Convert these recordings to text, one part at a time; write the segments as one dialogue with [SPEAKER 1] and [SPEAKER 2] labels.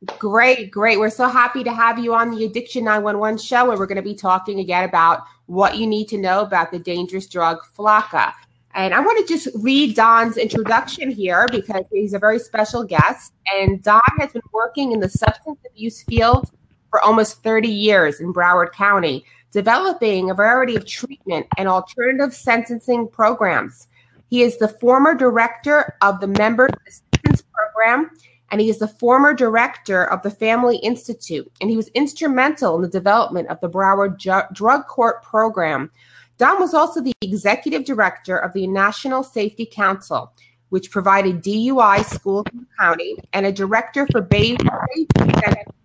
[SPEAKER 1] Great, great. We're so happy to have you on the Addiction 911 show, where we're going to be talking again about what you need to know about the dangerous drug Flakka. And I want to just read Don's introduction here because he's a very special guest. And Don has been working in the substance abuse field for almost 30 years in Broward County, developing a variety of treatment and alternative sentencing programs. He is the former director of the Member Assistance Program, and he is the former director of the Family Institute, and he was instrumental in the development of the Broward Drug Court Program. Don was also the executive director of the National Safety Council, which provided DUI schools in the county, and a director for safety and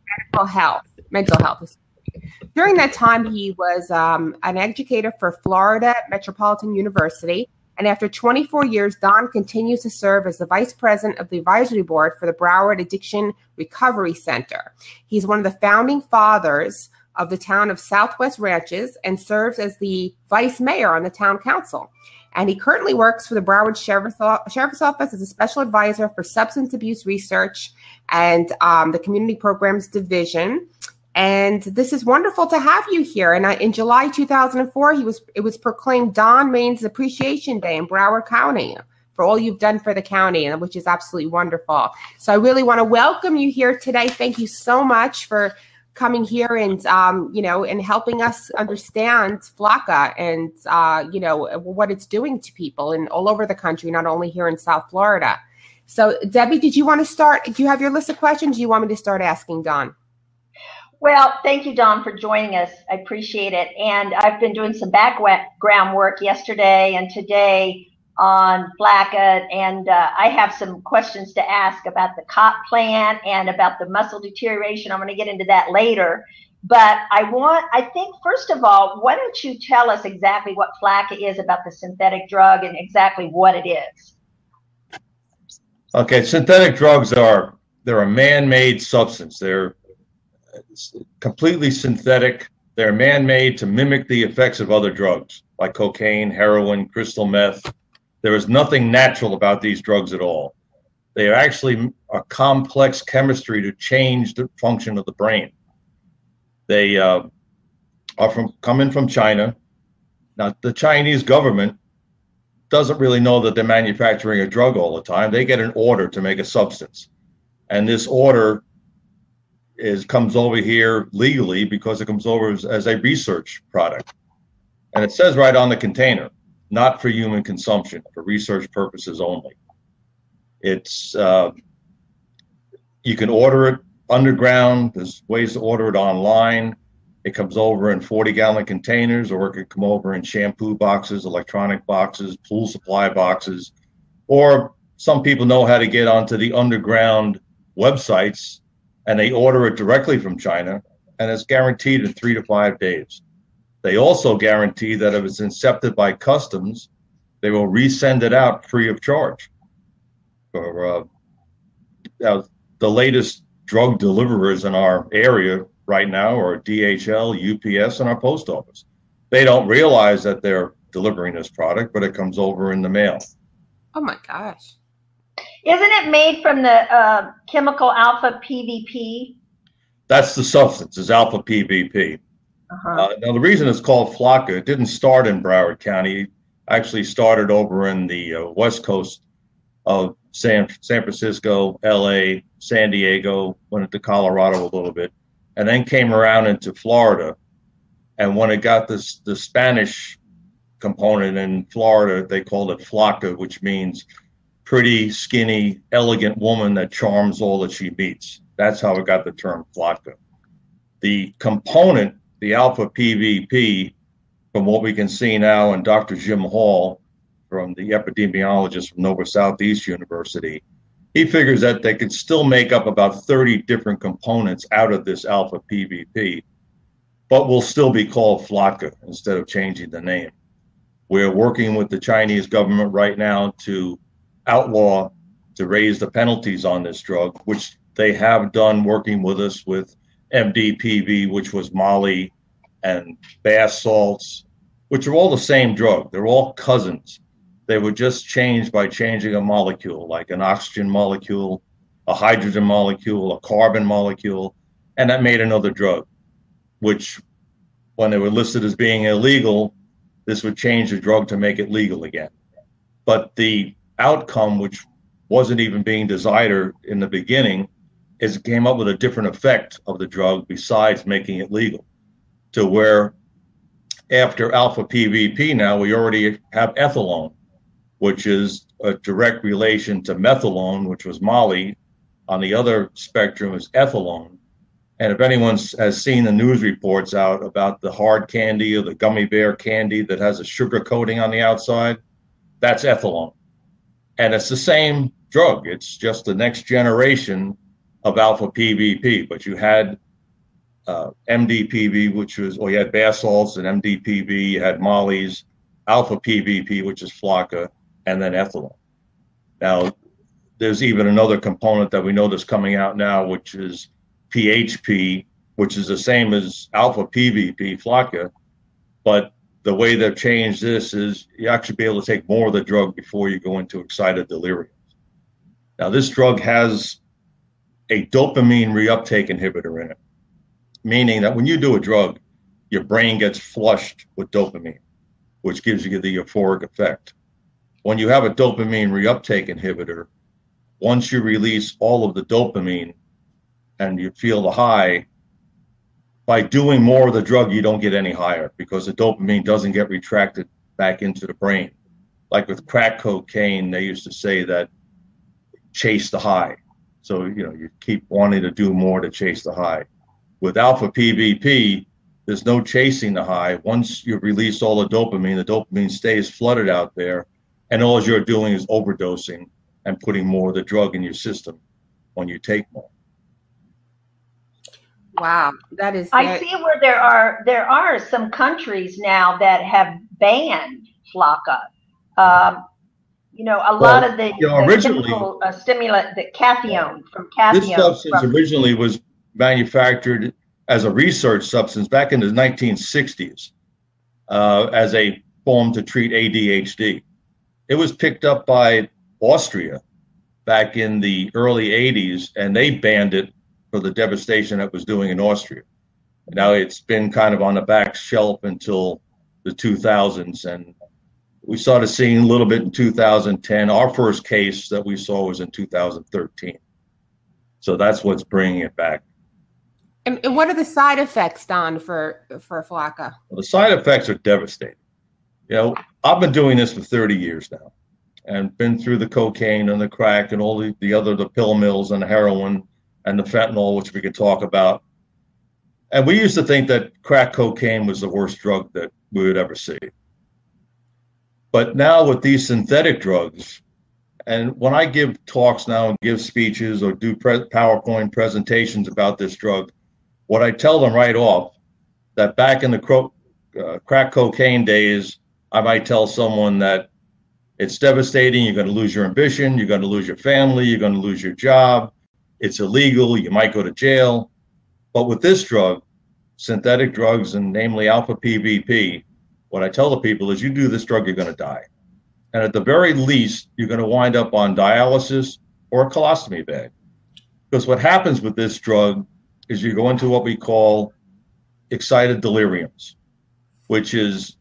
[SPEAKER 1] mental health. During that time, he was an educator for Florida Metropolitan University. And after 24 years, Don continues to serve as the vice president of the advisory board for the Broward Addiction Recovery Center. He's one of the founding fathers of the town of Southwest Ranches and serves as the vice mayor on the town council. And he currently works for the Broward Sheriff's Office as a special advisor for substance abuse research and the Community Programs Division. And this is wonderful to have you here. And in July 2004, it was proclaimed Don Main's Appreciation Day in Broward County for all you've done for the county, which is absolutely wonderful. So I really want to welcome you here today. Thank you so much for coming here and and helping us understand Flakka and what it's doing to people and all over the country, not only here in South Florida. So Debbie, did you want to start? Do you have your list of questions? Do you want me to start asking Don?
[SPEAKER 2] Well, thank you, Don, for joining us. I appreciate it. And I've been doing some background work yesterday and today on Flakka, and I have some questions to ask about the COP plan and about the muscle deterioration. I'm going to get into that later. But I think, first of all, why don't you tell us exactly what Flakka is about the synthetic drug and exactly what it is?
[SPEAKER 3] Okay, synthetic drugs they're a man-made substance. They're completely synthetic. They're man-made to mimic the effects of other drugs like cocaine, heroin, crystal meth. There is nothing natural about these drugs at all. They are actually a complex chemistry to change the function of the brain. They coming from China. Now, the Chinese government doesn't really know that they're manufacturing a drug all the time. They get an order to make a substance, and this order comes over here legally because it comes over as a research product. And it says right on the container, not for human consumption, for research purposes only. It's you can order it underground. There's ways to order it online. It comes over in 40-gallon containers, or it could come over in shampoo boxes, electronic boxes, pool supply boxes, or some people know how to get onto the underground websites and they order it directly from China, and it's guaranteed in 3 to 5 days. They also guarantee that if it's inspected by customs, they will resend it out free of charge. The latest drug deliverers in our area right now are DHL, UPS, and our post office. They don't realize that they're delivering this product, but it comes over in the mail.
[SPEAKER 1] Oh my gosh.
[SPEAKER 2] Isn't it made from the chemical alpha PVP?
[SPEAKER 3] That's the substance, is alpha PVP. Now, the reason it's called Flakka, it didn't start in Broward County. It actually started over in the west coast of San Francisco, LA, San Diego, went into Colorado a little bit, and then came around into Florida. And when it got the Spanish component in Florida, they called it Flakka, which means pretty, skinny, elegant woman that charms all that she meets. That's how it got the term Flakka. The component, the alpha PVP, from what we can see now, and Dr. Jim Hall, from the epidemiologist from Nova Southeast University, he figures that they could still make up about 30 different components out of this alpha PVP, but will still be called Flakka instead of changing the name. We're working with the Chinese government right now to outlaw, to raise the penalties on this drug, which they have done, working with us with MDPV, which was Molly, and bath salts, which are all the same drug. They're all cousins. They were just changed by changing a molecule, like an oxygen molecule, a hydrogen molecule, a carbon molecule, and that made another drug, which when they were listed as being illegal, this would change the drug to make it legal again. But the outcome, which wasn't even being desired in the beginning, is it came up with a different effect of the drug besides making it legal, to where after alpha PVP now we already have ethylone, which is a direct relation to methylone, which was Molly. On the other spectrum is ethylone. And if anyone has seen the news reports out about the hard candy or the gummy bear candy that has a sugar coating on the outside, that's ethylone. And it's the same drug. It's just the next generation of alpha PVP. But you had MDPV, which was, or you had bath salts and MDPV, you had Molly's, alpha PVP, which is Flakka, and then ethylone. Now, there's even another component that we know that's coming out now, which is PHP, which is the same as alpha PVP, Flakka, but the way they've changed this is you actually be able to take more of the drug before you go into excited delirium. Now, this drug has a dopamine reuptake inhibitor in it, meaning that when you do a drug, your brain gets flushed with dopamine, which gives you the euphoric effect. When you have a dopamine reuptake inhibitor, once you release all of the dopamine and you feel the high, by doing more of the drug, you don't get any higher because the dopamine doesn't get retracted back into the brain. Like with crack cocaine, they used to say that chase the high. So, you keep wanting to do more to chase the high. With alpha PVP, there's no chasing the high. Once you release all the dopamine stays flooded out there, and all you're doing is overdosing and putting more of the drug in your system when you take more.
[SPEAKER 1] Wow, that is.
[SPEAKER 2] I see where there are some countries now that have banned Flakka. A lot of the chemical stimulant, the Cation from Cation.
[SPEAKER 3] This substance originally was manufactured as a research substance back in the 1960s as a form to treat ADHD. It was picked up by Austria back in the early 80s, and they banned it for the devastation that was doing in Austria. Now it's been kind of on the back shelf until the 2000s, and we started seeing a little bit in 2010. Our first case that we saw was in 2013. So that's what's bringing it back.
[SPEAKER 1] And what are the side effects, Don, for Flakka?
[SPEAKER 3] Well, the side effects are devastating. I've been doing this for 30 years now and been through the cocaine and the crack and all the pill mills and the heroin and the fentanyl, which we could talk about. And we used to think that crack cocaine was the worst drug that we would ever see. But now with these synthetic drugs, and when I give talks now and give speeches or do PowerPoint presentations about this drug, what I tell them right off, that back in the crack cocaine days, I might tell someone that it's devastating, you're going to lose your ambition, you're going to lose your family, you're going to lose your job, it's illegal, you might go to jail. But with this drug, synthetic drugs, and namely alpha PVP, what I tell the people is you do this drug, you're going to die. And at the very least, you're going to wind up on dialysis or a colostomy bag. Because what happens with this drug is you go into what we call excited deliriums, which is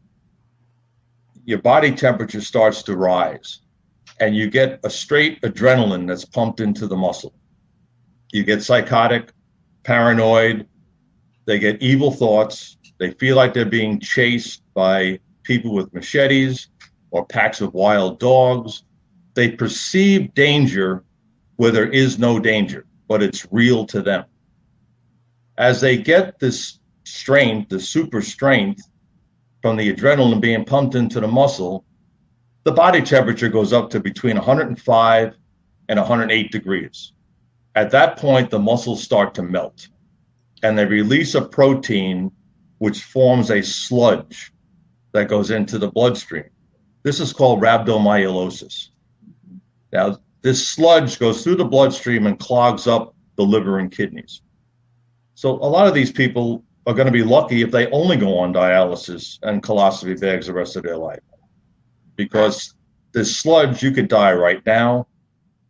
[SPEAKER 3] your body temperature starts to rise and you get a straight adrenaline that's pumped into the muscle. You get psychotic, paranoid, they get evil thoughts, they feel like they're being chased by people with machetes or packs of wild dogs. They perceive danger where there is no danger, but it's real to them. As they get this strength, the super strength from the adrenaline being pumped into the muscle, the body temperature goes up to between 105 and 108 degrees. At that point, the muscles start to melt and they release a protein which forms a sludge that goes into the bloodstream. This is called rhabdomyolysis. Now, this sludge goes through the bloodstream and clogs up the liver and kidneys. So a lot of these people are going to be lucky if they only go on dialysis and colostomy bags the rest of their life. Because this sludge, you could die right now.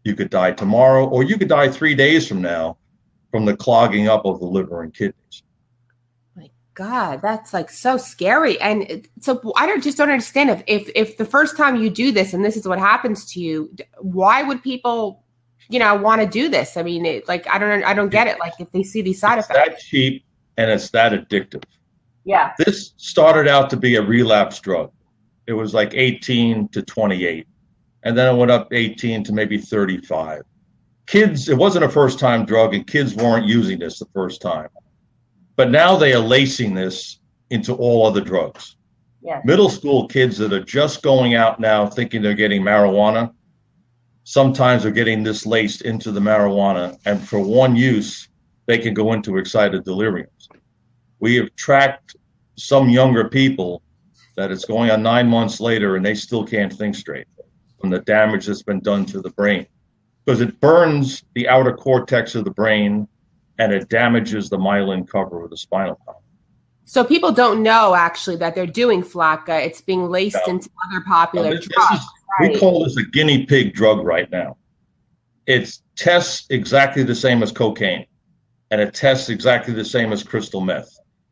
[SPEAKER 3] You could die tomorrow, or you could die 3 days from now from the clogging up of the liver and kidneys.
[SPEAKER 1] My God, that's like so scary. And so just don't understand if the first time you do this and this is what happens to you, why would people, want to do this? I mean, I don't get it. Like if they see these side effects.
[SPEAKER 3] It's that cheap and it's that addictive.
[SPEAKER 2] Yeah.
[SPEAKER 3] This started out to be a relapse drug. It was like 18 to 28. And then it went up 18 to maybe 35. Kids, it wasn't a first-time drug, and kids weren't using this the first time. But now they are lacing this into all other drugs.
[SPEAKER 2] Yes.
[SPEAKER 3] Middle school kids that are just going out now thinking they're getting marijuana, sometimes are getting this laced into the marijuana, and for one use, they can go into excited deliriums. We have tracked some younger people that it's going on 9 months later, and they still can't think straight from the damage that's been done to the brain. Because it burns the outer cortex of the brain and it damages the myelin cover of the spinal column.
[SPEAKER 1] So people don't know actually that they're doing Flakka. It's being laced into other popular drugs.
[SPEAKER 3] Right? We call this a guinea pig drug right now. It tests exactly the same as cocaine, and it tests exactly the same as crystal meth.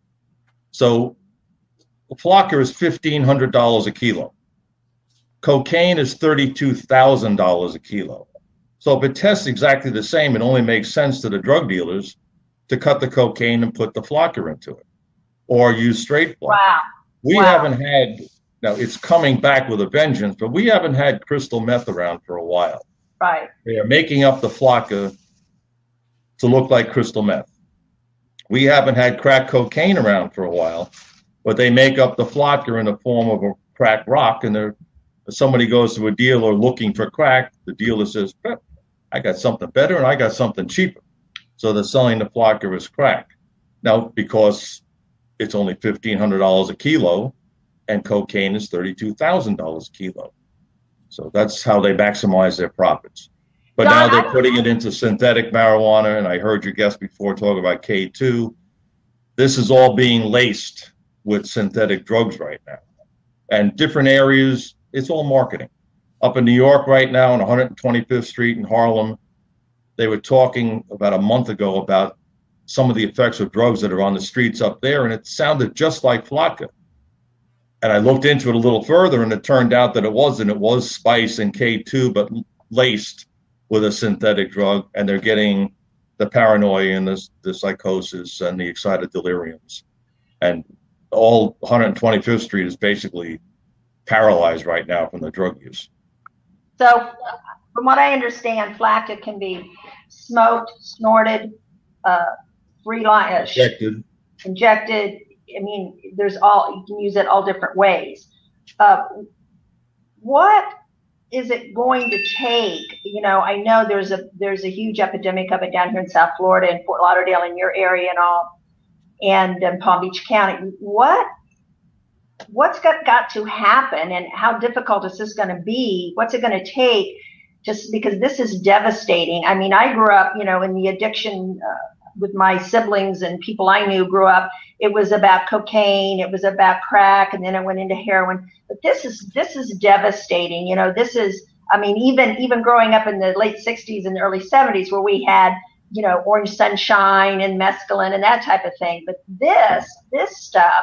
[SPEAKER 3] So Flakka is $1,500 a kilo. Cocaine is $32,000 a kilo. So if it tests exactly the same, it only makes sense to the drug dealers to cut the cocaine and put the Flakka into it, or use straight Flakka.
[SPEAKER 2] Wow.
[SPEAKER 3] We haven't had, now it's coming back with a vengeance, but we haven't had crystal meth around for a while.
[SPEAKER 2] Right.
[SPEAKER 3] They are making up the Flakka to look like crystal meth. We haven't had crack cocaine around for a while, but they make up the Flakka in the form of a crack rock, and if somebody goes to a dealer looking for crack, the dealer says, I got something better and I got something cheaper. So they're selling the Flakka as crack. Now, because it's only $1,500 a kilo and cocaine is $32,000 a kilo. So that's how they maximize their profits. But now they're putting it into synthetic marijuana, and I heard your guest before talk about K2. This is all being laced with synthetic drugs right now. And different areas, it's all marketing. Up in New York right now on 125th Street in Harlem, they were talking about a month ago about some of the effects of drugs that are on the streets up there, and it sounded just like Flakka. And I looked into it a little further, and it turned out that it wasn't. It was spice and K2, but laced with a synthetic drug, and they're getting the paranoia and the psychosis and the excited deliriums. And all 125th Street is basically paralyzed right now from the drug use.
[SPEAKER 2] So from what I understand, Flakka can be smoked, snorted, injected. I mean, you can use it all different ways. What is it going to take? I know there's a huge epidemic of it down here in South Florida and Fort Lauderdale in your area and all, and in Palm Beach County. What's got to happen, and how difficult is this going to be? What's it going to take? Just because this is devastating. I mean, I grew up, in the addiction with my siblings and people I knew grew up. It was about cocaine, it was about crack, and then it went into heroin. But this is devastating. This is, I mean, even growing up in the late 60s and early 70s where we had, Orange Sunshine and mescaline and that type of thing. But this stuff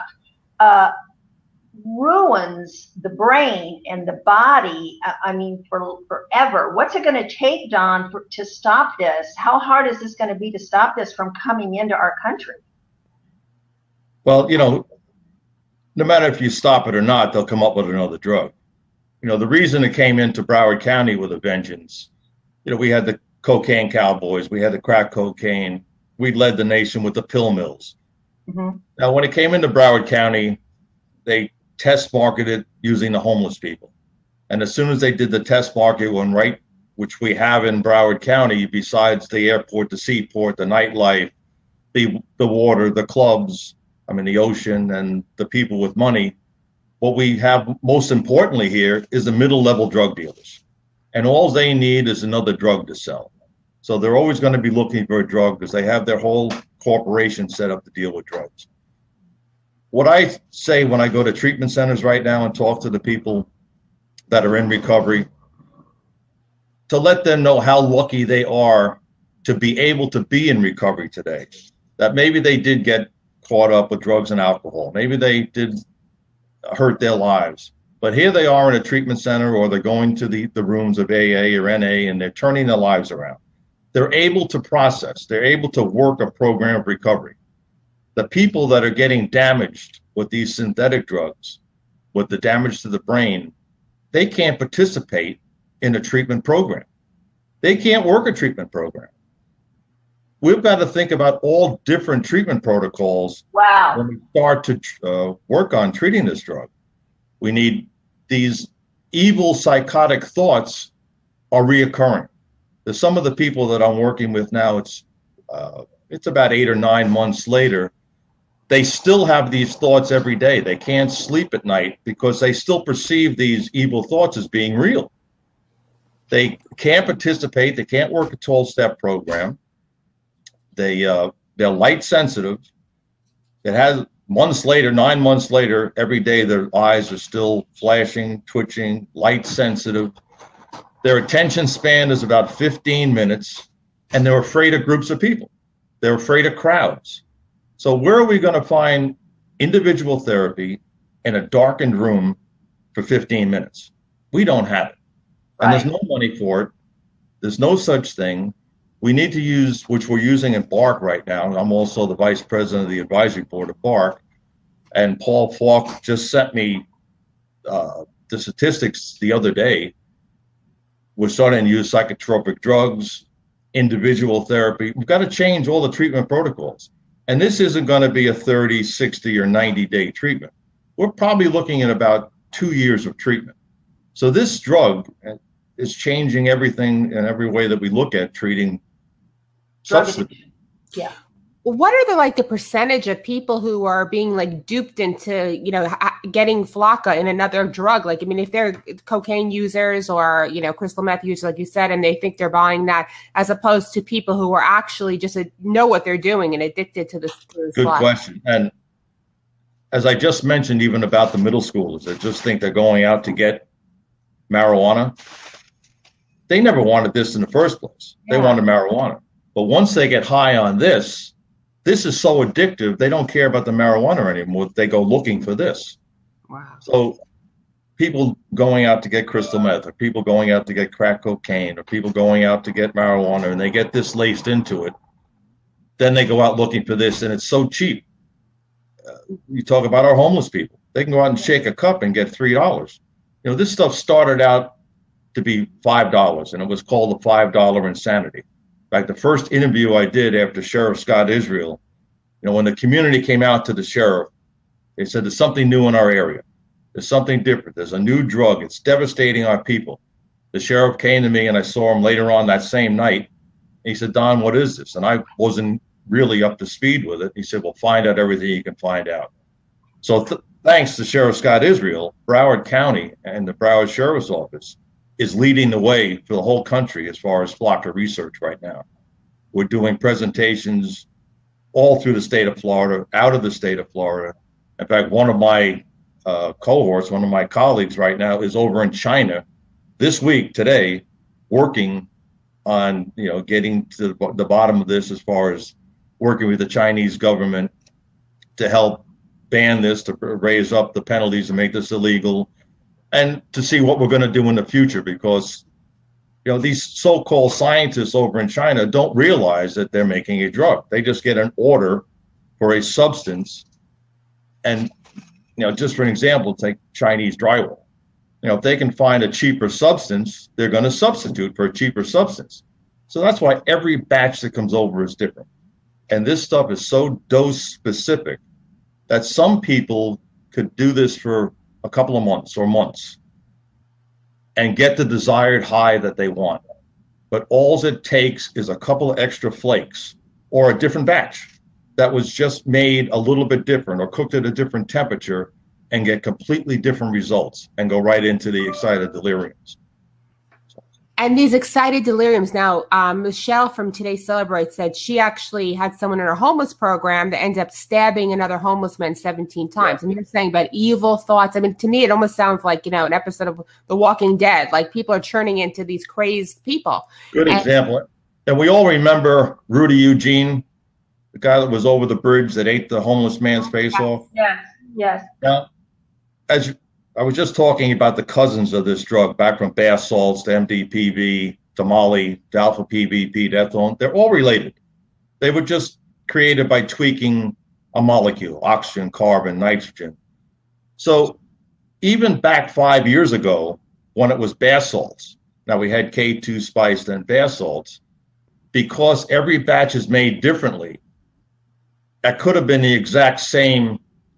[SPEAKER 2] ruins the brain and the body, for forever. What's it going to take, Don, to stop this? How hard is this going to be to stop this from coming into our country?
[SPEAKER 3] Well, no matter if you stop it or not, they'll come up with another drug. The reason it came into Broward County with a vengeance, we had the cocaine cowboys, we had the crack cocaine, we led the nation with the pill mills. Mm-hmm. Now, when it came into Broward County, they test marketed using the homeless people. And as soon as they did the test market, which we have in Broward County, besides the airport, the seaport, the nightlife, the water, the clubs, the ocean, and the people with money, what we have most importantly here is the middle-level drug dealers. And all they need is another drug to sell. So they're always going to be looking for a drug because they have their whole corporation set up to deal with drugs. What I say when I go to treatment centers right now and talk to the people that are in recovery, to let them know how lucky they are to be able to be in recovery today. That maybe they did get caught up with drugs and alcohol. Maybe they did hurt their lives. But here they are in a treatment center, or they're going to the rooms of AA or NA, and they're turning their lives around. They're able to process. They're able to work a program of recovery. The people that are getting damaged with these synthetic drugs, with the damage to the brain, they can't participate in a treatment program. They can't work a treatment program. We've got to think about all different treatment protocols when we start to work on treating this drug. We need these evil psychotic thoughts are reoccurring. There's some of the people that I'm working with now, it's about 8 or 9 months later, they still have these thoughts every day. They can't sleep at night because they still perceive these evil thoughts as being real. They can't participate. They can't work a 12-step program. They're light sensitive. It has months later, 9 months later, every day their eyes are still flashing, twitching, light sensitive. Their attention span is about 15 minutes, and they're afraid of groups of people. They're afraid of crowds. So where are we going to find individual therapy in a darkened room for 15 minutes? We don't have it. And there's no money for it. There's no such thing. We need to use, which we're using in BARC right now. I'm also the vice president of the advisory board of BARC. And Paul Falk just sent me the statistics the other day. We're starting to use psychotropic drugs, individual therapy. We've got to change all the treatment protocols. And this isn't going to be a 30, 60, or 90-day treatment. We're probably looking at about 2 years of treatment. So this drug is changing everything in every way that we look at treating substance.
[SPEAKER 2] Yeah.
[SPEAKER 1] What are the percentage of people who are being duped into, getting Flakka in another drug? If they're cocaine users or, crystal meth users, like you said, and they think they're buying that, as opposed to people who are actually just know what they're doing and addicted to this.
[SPEAKER 3] Good question. And as I just mentioned, even about the middle schoolers that just think they're going out to get marijuana, they never wanted this in the first place. They wanted marijuana. But once they get high on this is so addictive, they don't care about the marijuana anymore. They go looking for this.
[SPEAKER 1] Wow.
[SPEAKER 3] So people going out to get crystal meth, or people going out to get crack cocaine, or people going out to get marijuana, and they get this laced into it, then they go out looking for this, and it's so cheap. You talk about our homeless people. They can go out and shake a cup and get $3. This stuff started out to be $5, and it was called the $5 insanity. In fact, the first interview I did after Sheriff Scott Israel, when the community came out to the sheriff, they said, there's something new in our area. There's something different. There's a new drug. It's devastating our people. The sheriff came to me, and I saw him later on that same night. He said, Don, what is this? And I wasn't really up to speed with it. He said, well, find out everything you can find out. So thanks to Sheriff Scott Israel, Broward County and the Broward Sheriff's Office is leading the way for the whole country as far as Flakka research right now. We're doing presentations all through the state of Florida, out of the state of Florida. In fact, one of my cohorts, one of my colleagues right now is over in China this week, today, working on, getting to the bottom of this as far as working with the Chinese government to help ban this, to raise up the penalties and make this illegal, and to see what we're going to do in the future, because these so-called scientists over in China don't realize that they're making a drug. They just get an order for a substance. And just for an example, take Chinese drywall. If they can find a cheaper substance, they're going to substitute for a cheaper substance. So that's why every batch that comes over is different. And this stuff is so dose specific that some people could do this for a couple of months or months and get the desired high that they want. But all it takes is a couple of extra flakes or a different batch that was just made a little bit different or cooked at a different temperature, and get completely different results and go right into the excited deliriums.
[SPEAKER 1] And these excited deliriums. Now, Michelle from Today Celebrate said she actually had someone in her homeless program that ended up stabbing another homeless man 17 times. Yeah. And you're saying about evil thoughts. I mean, to me, it almost sounds like, an episode of The Walking Dead. Like people are turning into these crazed people.
[SPEAKER 3] Good example. And we all remember Rudy Eugene, the guy that was over the bridge that ate the homeless man's face off.
[SPEAKER 2] Yes.
[SPEAKER 3] Now, as I was just talking about the cousins of this drug, back from bath salts to MDPV to Molly to alpha PVP to ethylene, they're all related. They were just created by tweaking a molecule, oxygen, carbon, nitrogen. So even back 5 years ago, when it was bath salts, now we had K2 spiced and bath salts, because every batch is made differently, that could have been the exact same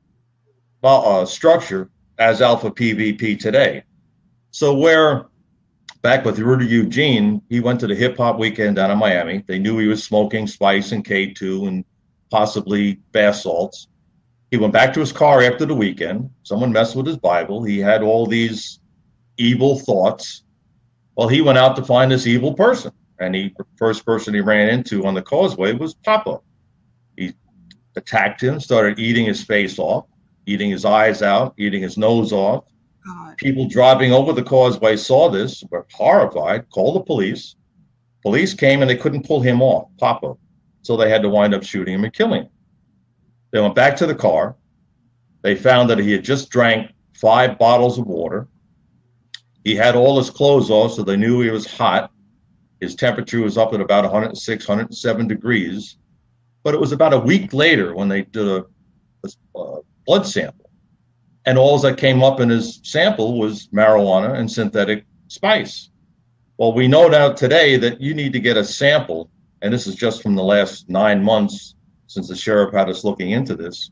[SPEAKER 3] structure as alpha PVP today. So where back with Rudy Eugene, he went to the hip hop weekend down in Miami. They knew he was smoking spice and K2 and possibly bath salts. He went back to his car after the weekend. Someone messed with his Bible. He had all these evil thoughts. Well, he went out to find this evil person. And the first person he ran into on the causeway was Papa. He attacked him, started eating his face off, eating his eyes out, eating his nose off. God. People driving over the causeway saw this, were horrified, called the police. Police came and they couldn't pull him off, Papa. So they had to wind up shooting him and killing him. They went back to the car. They found that he had just drank 5 bottles of water. He had all his clothes off, so they knew he was hot. His temperature was up at about 106, 107 degrees. But it was about a week later when they did a blood sample. And all that came up in his sample was marijuana and synthetic spice. Well, we know now today that you need to get a sample, and this is just from the last 9 months since the sheriff had us looking into this,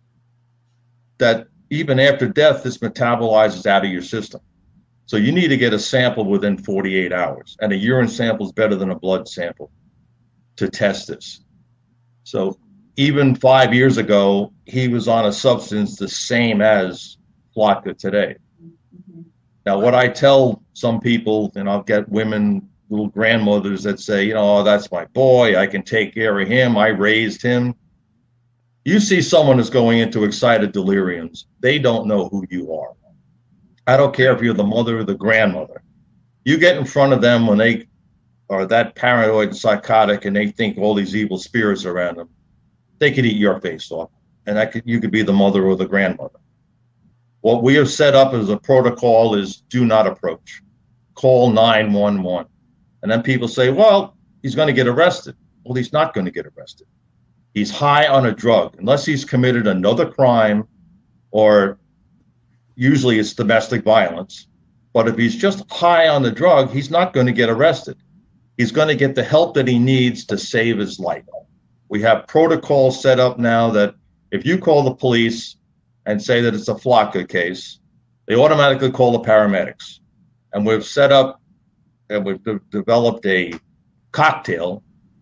[SPEAKER 3] that even after death, this metabolizes out of your system. So you need to get a sample within 48 hours. And a urine sample is better than a blood sample to test this. So even 5 years ago, he was on a substance the same as Flocka today. Now, what I tell some people, and I'll get women, little grandmothers that say, oh, that's my boy, I can take care of him, I raised him. You see someone who's going into excited deliriums, they don't know who you are. I don't care if you're the mother or the grandmother. You get in front of them when they are that paranoid and psychotic and they think all these evil spirits around them, they could eat your face off, and you could be the mother or the grandmother. What we have set up as a protocol is do not approach. Call 911. And then people say, well, he's going to get arrested. Well, he's not going to get arrested. He's high on a drug. Unless he's committed another crime, or usually it's domestic violence. But if he's just high on the drug, he's not going to get arrested. He's going to get the help that he needs to save his life. We have protocols set up now that if you call the police and say that it's a Flocka case, they automatically call the paramedics. And we've set up and we've developed a cocktail.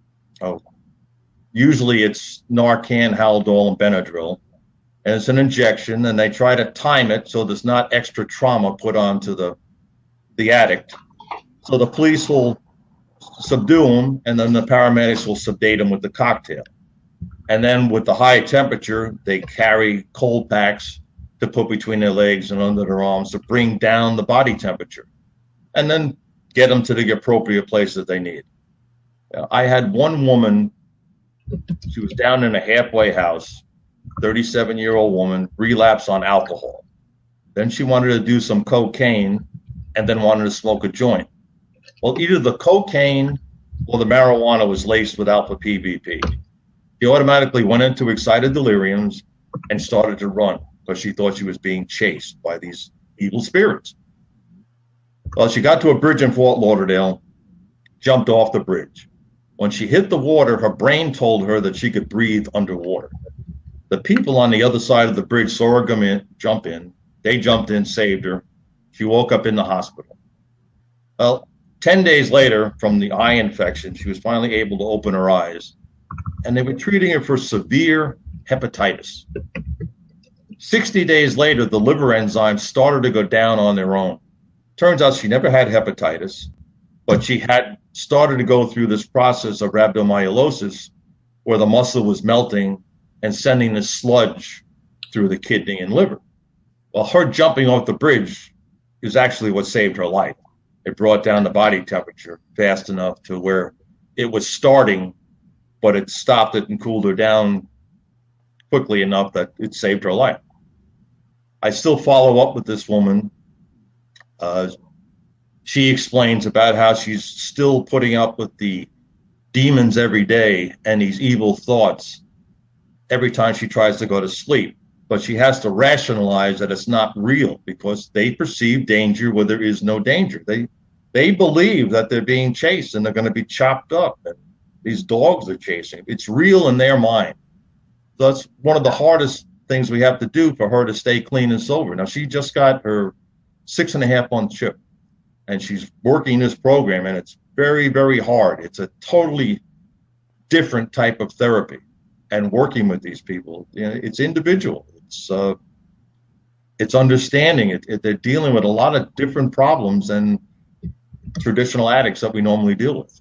[SPEAKER 3] Usually it's Narcan, Haldol, and Benadryl. And it's an injection, and they try to time it so there's not extra trauma put onto the addict. So the police will subdue him, and then the paramedics will sedate him with the cocktail. And then with the high temperature, they carry cold packs to put between their legs and under their arms to bring down the body temperature, and then get them to the appropriate place that they need. I had one woman, she was down in a halfway house, 37-year-old woman, relapse on alcohol. Then she wanted to do some cocaine and then wanted to smoke a joint. Well, either the cocaine or the marijuana was laced with alpha PVP. She automatically went into excited deliriums and started to run because she thought she was being chased by these evil spirits. Well, she got to a bridge in Fort Lauderdale, jumped off the bridge. When she hit the water, her brain told her that she could breathe underwater. The people on the other side of the bridge saw her jump in. They jumped in, saved her. She woke up in the hospital. Well, 10 days later, from the eye infection, she was finally able to open her eyes, and they were treating her for severe hepatitis. 60 days later, the liver enzymes started to go down on their own. Turns out she never had hepatitis. but she had started to go through this process of rhabdomyolysis where the muscle was melting and sending the sludge through the kidney and liver. Well, her jumping off the bridge is actually what saved her life. It brought down the body temperature fast enough to where it was starting, but it stopped it and cooled her down quickly enough that it saved her life. I still follow up with this woman. She explains about how she's still putting up with the demons every day and these evil thoughts every time she tries to go to sleep. But she has to rationalize that it's not real because they perceive danger where there is no danger. They believe that they're being chased and they're going to be chopped up. And these dogs are chasing. It's real in their mind. So that's one of the hardest things we have to do for her to stay clean and sober. Now, she just got her 6.5-month chip, and she's working this program, and it's very, very hard. It's a totally different type of therapy, and working with these people, it's individual. It's understanding. They're dealing with a lot of different problems than traditional addicts that we normally deal with.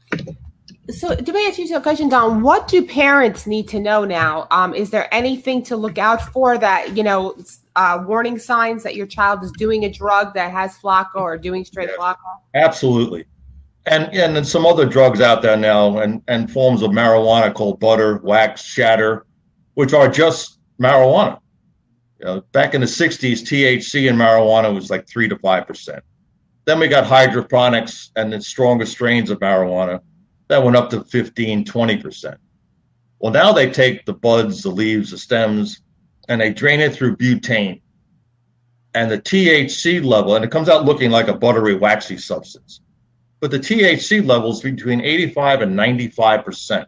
[SPEAKER 1] So to me, ask you a question, Don, what do parents need to know now? Is there anything to look out for that, warning signs that your child is doing a drug that has Flakka or doing straight Flakka? Absolutely.
[SPEAKER 3] And then some other drugs out there now and forms of marijuana called butter, wax, shatter, which are just marijuana. Back in the 60s, THC in marijuana was like 3 to 5%. Then we got hydroponics and the stronger strains of marijuana that went up to 15, 20%. Well, now they take the buds, the leaves, the stems, and they drain it through butane. And the THC level, and it comes out looking like a buttery, waxy substance, but the THC level is between 85 and 95%.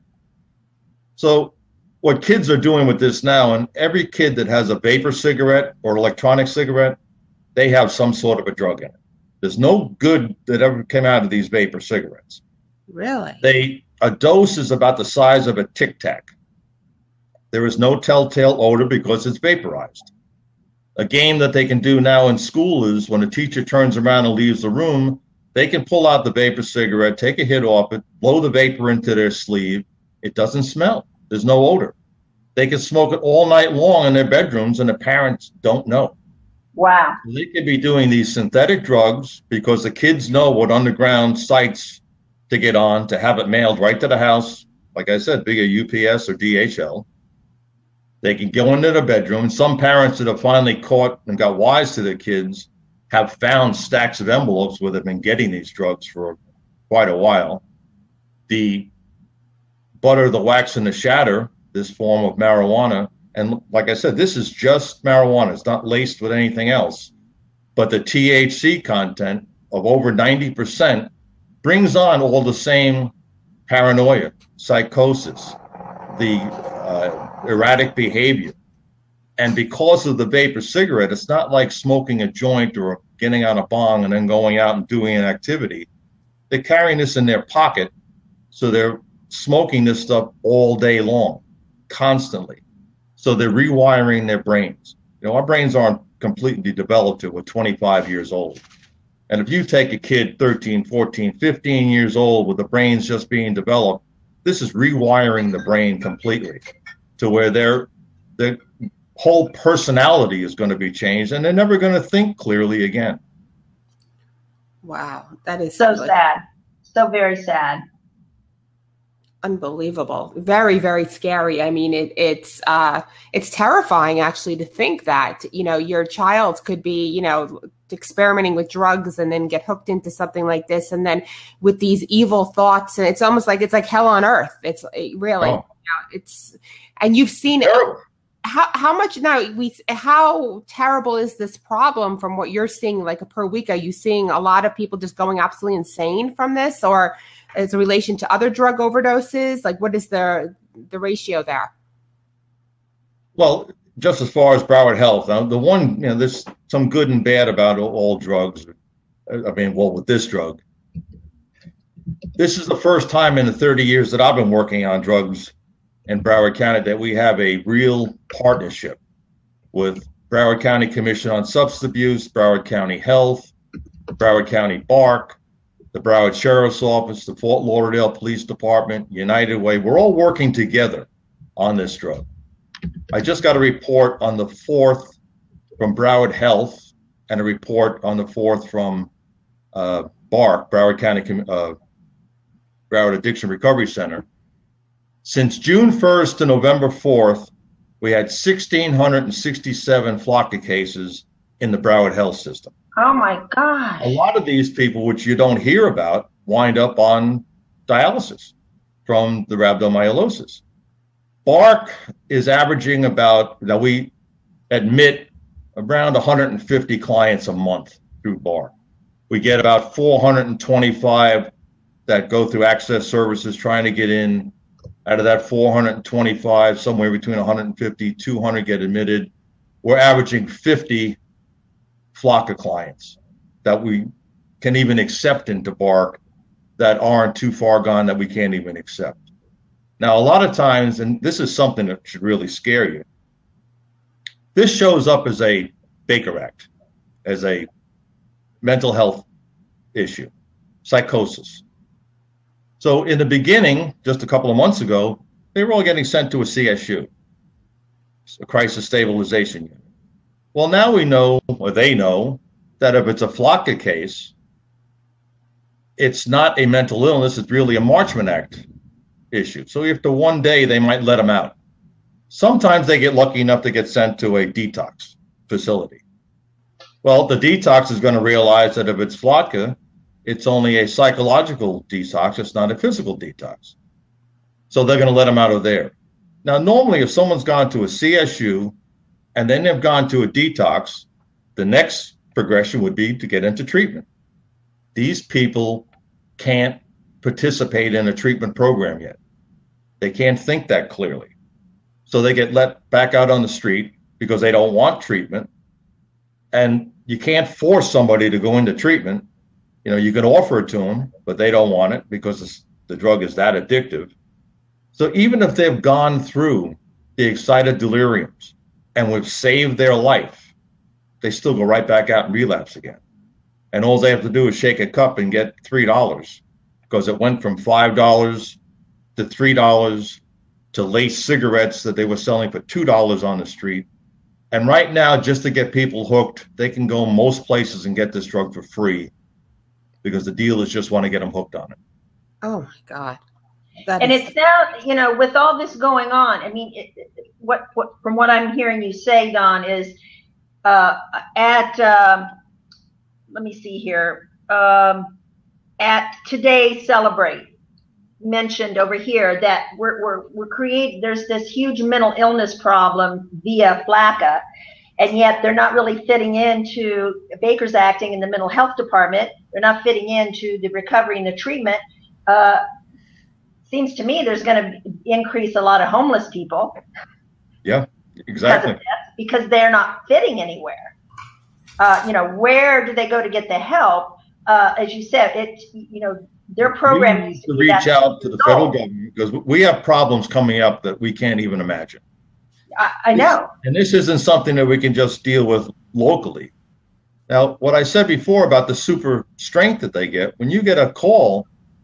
[SPEAKER 3] So what kids are doing with this now, and every kid that has a vapor cigarette or electronic cigarette, they have some sort of a drug in it. There's no good that ever came out of these vapor cigarettes.
[SPEAKER 1] Really?
[SPEAKER 3] A dose is about the size of a Tic Tac. There is no telltale odor because it's vaporized. A game that they can do now in school is when a teacher turns around and leaves the room, they can pull out the vapor cigarette, take a hit off it, blow the vapor into their sleeve. It doesn't smell. There's no odor. They can smoke it all night long in their bedrooms and the parents don't know.
[SPEAKER 2] Wow.
[SPEAKER 3] They could be doing these synthetic drugs because the kids know what underground sites to get on, to have it mailed right to the house. Like I said, via UPS or DHL. They can go into their bedroom. Some parents that have finally caught and got wise to their kids have found stacks of envelopes where they've been getting these drugs for quite a while. The butter, the wax, and the shatter, this form of marijuana, and like I said, this is just marijuana. It's not laced with anything else. But the THC content of over 90% brings on all the same paranoia, psychosis, the erratic behavior. And because of the vapor cigarette, it's not like smoking a joint or getting on a bong and then going out and doing an activity. They're carrying this in their pocket, so they're smoking this stuff all day long, constantly. So they're rewiring their brains. Our brains aren't completely developed till we're 25 years old. And if you take a kid 13, 14, 15 years old with the brains just being developed, this is rewiring the brain completely to where their whole personality is going to be changed and they're never going to think clearly again.
[SPEAKER 1] Wow, that is
[SPEAKER 2] so sad. So very sad.
[SPEAKER 1] Unbelievable. Very, very scary. I mean, it's terrifying actually to think that, your child could be, experimenting with drugs and then get hooked into something like this. And then with these evil thoughts, and it's almost like, it's like hell on earth. It's really, and you've seen it. How much now how terrible is this problem from what you're seeing, like per week? Are you seeing a lot of people just going absolutely insane from this, or is it relation to other drug overdoses? Like, what is the ratio there?
[SPEAKER 3] Well, just as far as Broward Health, the one, there's some good and bad about all drugs. With this drug, this is the first time in the 30 years that I've been working on drugs in Broward County that we have a real partnership with Broward County Commission on Substance Abuse, Broward County Health, Broward County BARC, the Broward Sheriff's Office, the Fort Lauderdale Police Department, United Way, we're all working together on this drug. I just got a report on the 4th from Broward Health and a report on the 4th from BARC, Broward County Broward Addiction Recovery Center. Since June 1st to November 4th, we had 1,667 Flocka cases in the Broward Health System.
[SPEAKER 2] Oh my God.
[SPEAKER 3] A lot of these people, which you don't hear about, wind up on dialysis from the rhabdomyolysis. BARC is averaging about, now we admit around 150 clients a month through BARC. We get about 425 that go through access services trying to get in. Out of that 425, somewhere between 150, 200 get admitted. We're averaging 50 Flocka clients that we can even accept into BARC that aren't too far gone that we can't even accept. Now, a lot of times, and this is something that should really scare you, this shows up as a Baker Act, as a mental health issue, psychosis. So in the beginning, just a couple of months ago, they were all getting sent to a CSU, a crisis stabilization unit. Well, now we know, or they know, that if it's a Flocka case, it's not a mental illness, it's really a Marchman Act issue. So after one day, they might let them out. Sometimes they get lucky enough to get sent to a detox facility. Well, the detox is going to realize that if it's Flocka, it's only a psychological detox, it's not a physical detox. So they're going to let them out of there. Now, normally, if someone's gone to a CSU and then they've gone to a detox, the next progression would be to get into treatment. These people can't participate in a treatment program yet. They can't think that clearly. So they get let back out on the street because they don't want treatment. And you can't force somebody to go into treatment. You know, you can offer it to them, but they don't want it because the drug is that addictive. So even if they've gone through the excited deliriums and we've saved their life, they still go right back out and relapse again. And all they have to do is shake a cup and get $3 because it went from $5 to $3 to lace cigarettes that they were selling for $2 on the street. And right now, just to get people hooked, they can go most places and get this drug for free because the dealers just want to get them hooked on it.
[SPEAKER 1] Oh my God.
[SPEAKER 2] It's now, you know, with all this going on, I mean, what from what I'm hearing you say, Don, is let me see here, at Today Celebrate, mentioned over here that we're creating, there's this huge mental illness problem via Flocka, and yet they're not really fitting into Baker's acting in the mental health department. They're not fitting into the recovery and the treatment. Seems to me there's going to increase a lot of homeless people.
[SPEAKER 3] Yeah, exactly.
[SPEAKER 2] Because they're not fitting anywhere. You know, where do they go to get the help? As you said, their program
[SPEAKER 3] needs to reach out to the federal government because we have problems coming up that we can't even imagine.
[SPEAKER 2] I know.
[SPEAKER 3] And this isn't something that we can just deal with locally. Now, what I said before about the super strength that they get, when you get a call,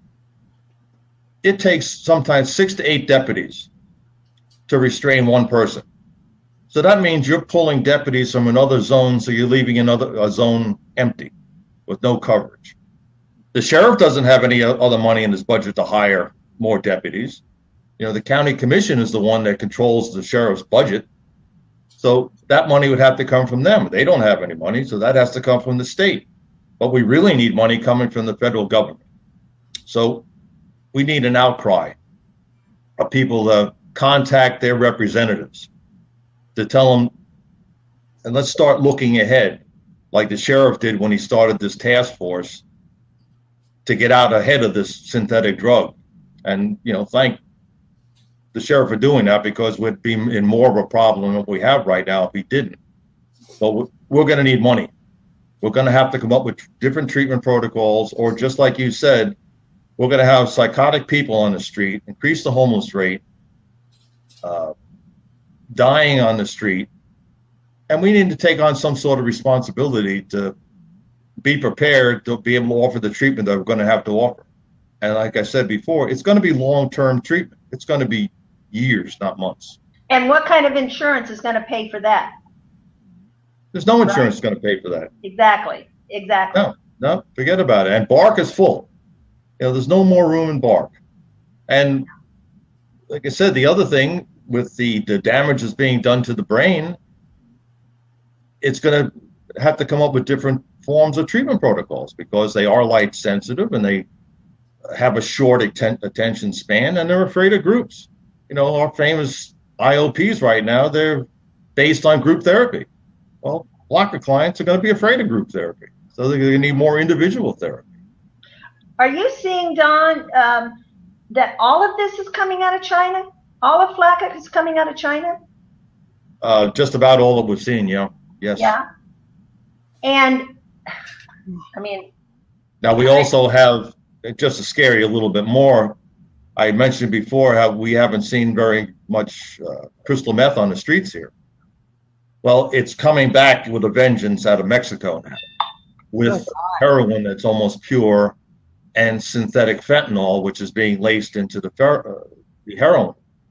[SPEAKER 3] it takes sometimes 6 to 8 deputies to restrain one person. So that means you're pulling deputies from another zone, so you're leaving a zone empty with no coverage. The sheriff doesn't have any other money in his budget to hire more deputies. You know, the county commission is the one that controls the sheriff's budget. So that money would have to come from them. They don't have any money, so that has to come from the state. But we really need money coming from the federal government. So we need an outcry of people to contact their representatives to tell them, and let's start looking ahead, like the sheriff did when he started this task force to get out ahead of this synthetic drug. And, you know, thank the sheriff for doing that because we'd be in more of a problem than what we have right now if he didn't. But we're going to need money. We're going to have to come up with different treatment protocols, or just like you said, we're going to have psychotic people on the street, increase the homeless rate, dying on the street, and we need to take on some sort of responsibility to be prepared to be able to offer the treatment that we're going to have to offer. And like I said before, it's going to be long-term treatment. It's going to be years, not months.
[SPEAKER 2] And what kind of insurance is going to pay for that?
[SPEAKER 3] There's no insurance going to pay for that.
[SPEAKER 2] Exactly.
[SPEAKER 3] No, forget about it. And BARC is full. There's no more room in BARC. And like I said, the other thing with the damage that's being done to the brain, it's going to have to come up with different forms of treatment protocols because they are light sensitive and they have a short attention span, and they're afraid of groups. Our famous IOPs right now, they're based on group therapy. Well, blocker clients are going to be afraid of group therapy, so they're going to need more individual therapy.
[SPEAKER 2] Are you seeing, Don, that all of this is coming out of China? All of FLACA is coming out of China?
[SPEAKER 3] Just about all that we've seen, yeah. Yes.
[SPEAKER 2] Yeah. And, I mean.
[SPEAKER 3] Now, we also have, just to scare you a little bit more, I mentioned before how we haven't seen very much crystal meth on the streets here. Well, it's coming back with a vengeance out of Mexico now with heroin that's almost pure and synthetic fentanyl, which is being laced into the heroin.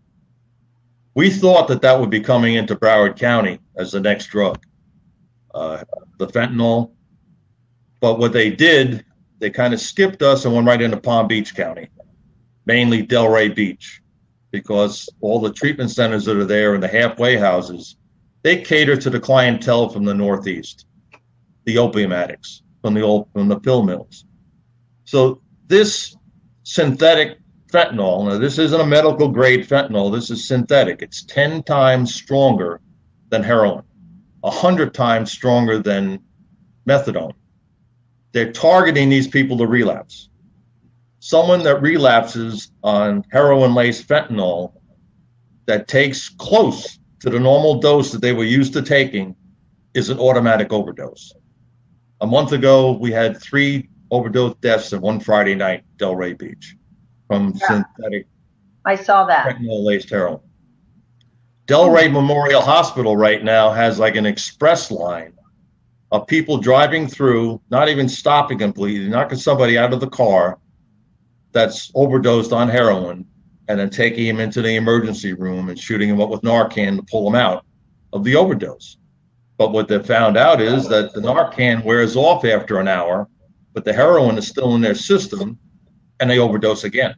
[SPEAKER 3] We thought that would be coming into Broward County as the next drug, the fentanyl. But what they did, they kind of skipped us and went right into Palm Beach County, mainly Delray Beach, because all the treatment centers that are there and the halfway houses, they cater to the clientele from the Northeast, the opium addicts from the pill mills. So this synthetic fentanyl, now this isn't a medical grade fentanyl, this is synthetic. It's 10 times stronger than heroin, 100 times stronger than methadone. They're targeting these people to relapse. Someone that relapses on heroin-laced fentanyl that takes close to the normal dose that they were used to taking is an automatic overdose. A month ago, we had 3 overdose deaths in one Friday night, Delray Beach, from synthetic fentanyl-laced heroin. Delray Memorial Hospital right now has like an express line of people driving through, not even stopping completely, knocking somebody out of the car that's overdosed on heroin, and then taking him into the emergency room and shooting him up with Narcan to pull him out of the overdose. But what they found out is that the Narcan wears off after an hour, but the heroin is still in their system, and they overdose again.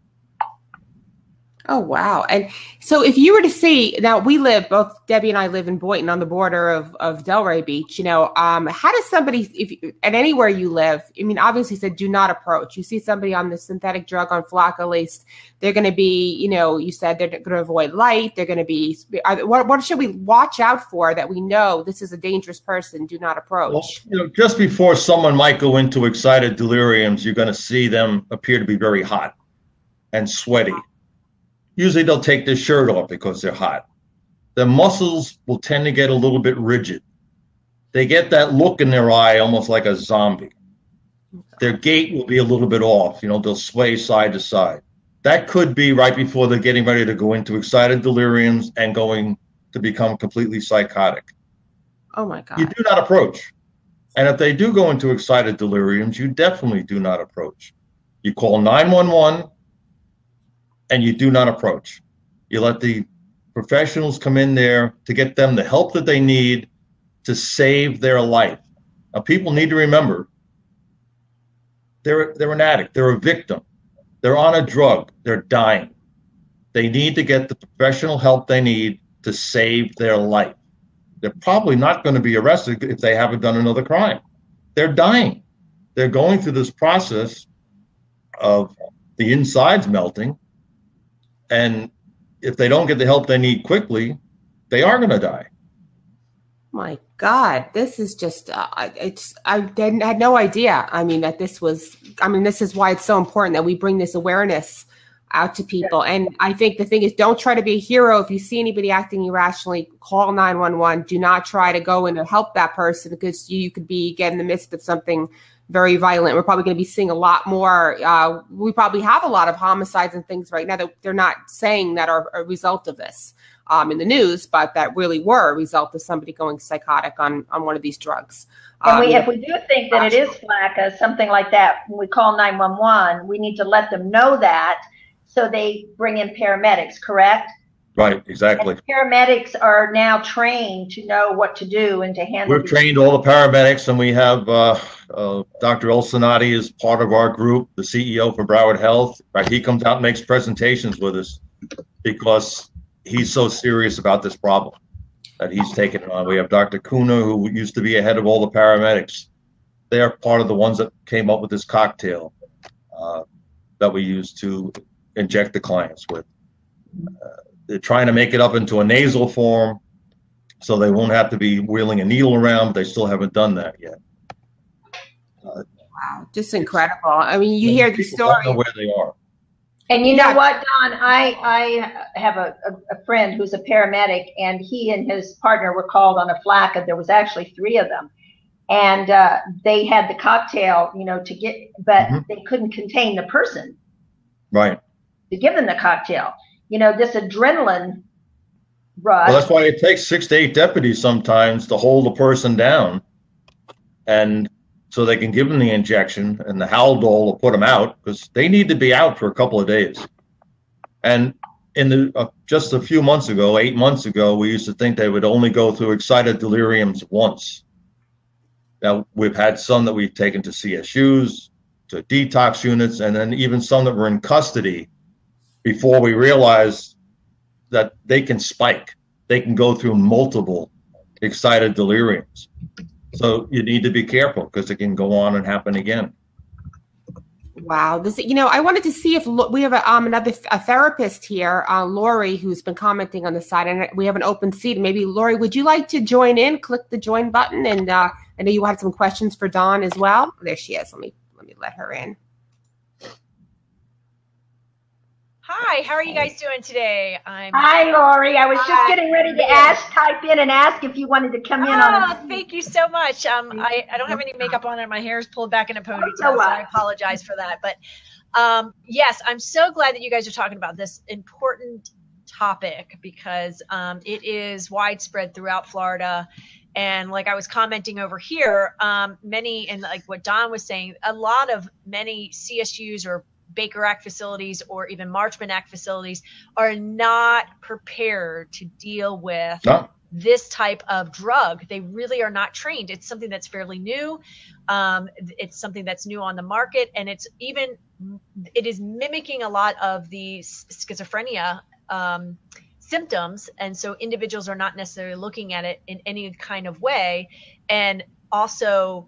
[SPEAKER 1] Oh, wow. And so if you were to see, now we live, both Debbie and I live in Boynton on the border of Delray Beach, how does somebody, and anywhere you live, I mean, obviously said do not approach. You see somebody on the synthetic drug on FLACA laced, they're going to be, you said they're going to avoid light. They're going to be, what should we watch out for that we know this is a dangerous person? Do not approach.
[SPEAKER 3] Well, just before someone might go into excited deliriums, you're going to see them appear to be very hot and sweaty. Usually they'll take their shirt off because they're hot. Their muscles will tend to get a little bit rigid. They get that look in their eye almost like a zombie. Their gait will be a little bit off. They'll sway side to side. That could be right before they're getting ready to go into excited deliriums and going to become completely psychotic.
[SPEAKER 1] Oh, my God.
[SPEAKER 3] You do not approach. And if they do go into excited deliriums, you definitely do not approach. You call 911. And you do not approach. You let the professionals come in there to get them the help that they need to save their life. Now, people need to remember they're an addict. They're a victim. They're on a drug. They're dying. They need to get the professional help they need to save their life. They're probably not going to be arrested if they haven't done another crime. They're dying. They're going through this process of the insides melting. And if they don't get the help they need quickly, they are going to die.
[SPEAKER 1] My God, this is just, I had no idea. I mean, this is why it's so important that we bring this awareness out to people. Yeah. And I think the thing is, don't try to be a hero. If you see anybody acting irrationally, call 911. Do not try to go in and help that person because you could be, again, in the midst of something very violent. We're probably going to be seeing a lot more. We probably have a lot of homicides and things right now that they're not saying that are a result of this. in the news, but that really were a result of somebody going psychotic on one of these drugs.
[SPEAKER 2] And if we do think that it is FLACA, something like that, when we call 911, we need to let them know that, so they bring in paramedics, correct?
[SPEAKER 3] Right, exactly.
[SPEAKER 2] And paramedics are now trained to know what to do and to handle.
[SPEAKER 3] We've trained all the paramedics, and we have Dr. Olsenati is part of our group, the CEO for Broward Health. Right, he comes out and makes presentations with us because he's so serious about this problem that he's taken it on. We have Dr. Kuna, who used to be ahead of all the paramedics. They are part of the ones that came up with this cocktail that we use to inject the clients with. They're trying to make it up into a nasal form so they won't have to be wheeling a needle around, but they still haven't done that yet.
[SPEAKER 1] Wow, just incredible. I mean, you hear the story.
[SPEAKER 3] Don't know where they are.
[SPEAKER 2] And you know what, Don, I have a friend who's a paramedic, and he and his partner were called on a FLACA. There was actually 3 of them. And they had the cocktail, to get, but they couldn't contain the person.
[SPEAKER 3] Right.
[SPEAKER 2] To give them the cocktail. This adrenaline rush.
[SPEAKER 3] Well, that's why it takes 6 to 8 deputies sometimes to hold a person down, and so they can give them the injection, and the Haldol will put them out, because they need to be out for a couple of days. And in the just a few months ago, 8 months ago, we used to think they would only go through excited deliriums once. Now, we've had some that we've taken to CSUs, to detox units, and then even some that were in custody before we realized that they can spike. They can go through multiple excited deliriums. So you need to be careful, because it can go on and happen again.
[SPEAKER 1] Wow. I wanted to see if we have a therapist here, Lori, who's been commenting on the side, and we have an open seat. Maybe, Lori, would you like to join in? Click the join button, and I know you had some questions for Dawn as well. There she is. Let me let her in.
[SPEAKER 4] Hi, how are you guys doing today?
[SPEAKER 2] Hi, Lori. I was just getting ready to type in and ask if you wanted to come in on.
[SPEAKER 4] Thank you so much. I don't have any makeup on, and my hair is pulled back in a ponytail, so I apologize for that. But yes, I'm so glad that you guys are talking about this important topic, because it is widespread throughout Florida. And like I was commenting over here, many, and like what Don was saying, many CSUs or Baker Act facilities or even Marchman Act facilities are not prepared to deal with this type of drug. They really are not trained. It's something that's fairly new. It's something that's new on the market, and it is mimicking a lot of the schizophrenia symptoms. And so individuals are not necessarily looking at it in any kind of way. And also,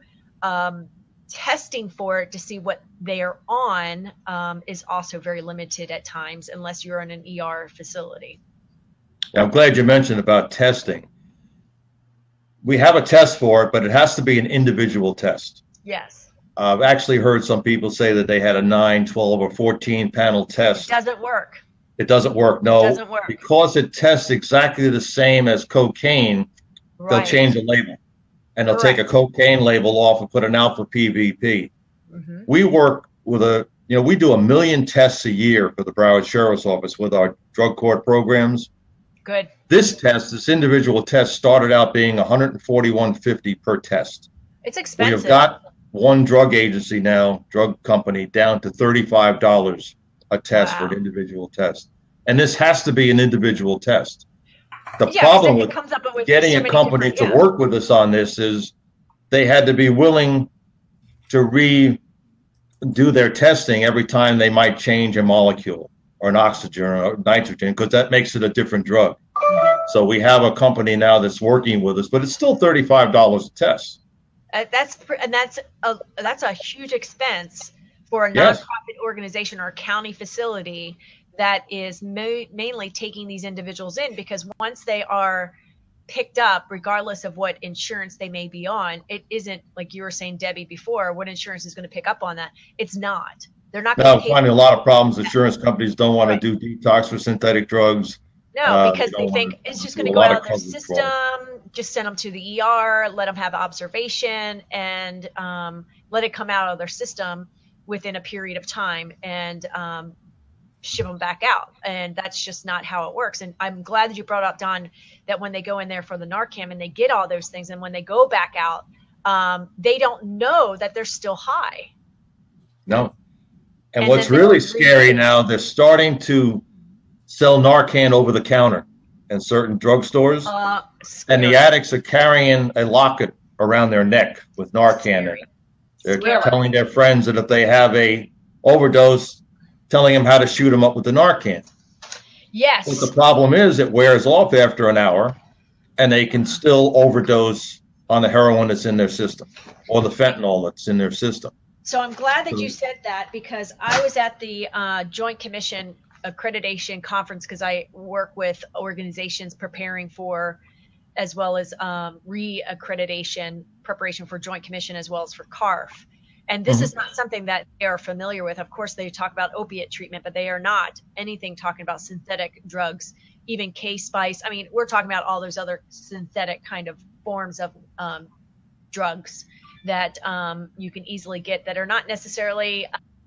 [SPEAKER 4] testing for it to see what they are on is also very limited at times, unless you're in an ER facility.
[SPEAKER 3] I'm glad you mentioned about testing. We have a test for it, but it has to be an individual test.
[SPEAKER 4] Yes.
[SPEAKER 3] I've actually heard some people say that they had a 9, 12, or 14 panel test.
[SPEAKER 4] It doesn't work.
[SPEAKER 3] It doesn't work. No,
[SPEAKER 4] it doesn't work.
[SPEAKER 3] Because it tests exactly the same as cocaine, they'll change the label. And they'll take a cocaine label off and put an alpha PVP. We work with we do 1 million tests a year for the Broward Sheriff's Office with our drug court programs.
[SPEAKER 4] Good.
[SPEAKER 3] This individual test started out being $141.50 per test.
[SPEAKER 4] It's expensive.
[SPEAKER 3] We have got one drug agency now, drug company, down to $35 a test for an individual test. And this has to be an individual test. The problem with getting a company to work with us on this is they had to be willing to redo their testing every time they might change a molecule or an oxygen or nitrogen, because that makes it a different drug. So we have a company now that's working with us, but it's still $35 a test.
[SPEAKER 4] That's a huge expense for a nonprofit organization or a county facility that is mainly taking these individuals in, because once they are picked up, regardless of what insurance they may be on, it isn't like you were saying, Debbie, before, what insurance is going to pick up on that. It's not. They're not going to pay. I'm
[SPEAKER 3] finding a lot of problems. Insurance companies don't want to do detox for synthetic drugs.
[SPEAKER 4] No, because they think it's just going to go out of their system, just send them to the ER, let them have observation, and let it come out of their system within a period of time. And ship them back out. And that's just not how it works. And I'm glad that you brought up, Don, that when they go in there for the Narcan and they get all those things, and when they go back out, they don't know that they're still high.
[SPEAKER 3] No. And what's really scary now, they're starting to sell Narcan over the counter in certain drugstores. And the addicts are carrying a locket around their neck with Narcan in it. They're telling their friends that if they have a overdose, telling them how to shoot them up with the Narcan.
[SPEAKER 4] Yes.
[SPEAKER 3] But the problem is it wears off after an hour, and they can still overdose on the heroin that's in their system or the fentanyl that's in their system.
[SPEAKER 4] So I'm glad that you said that, because I was at the Joint Commission accreditation conference, because I work with organizations preparing for, as well as re-accreditation preparation for Joint Commission, as well as for CARF. And this is not something that they are familiar with. Of course, they talk about opiate treatment, but they are not anything talking about synthetic drugs, even K-Spice. I mean, we're talking about all those other synthetic kind of forms of drugs that you can easily get that are not necessarily,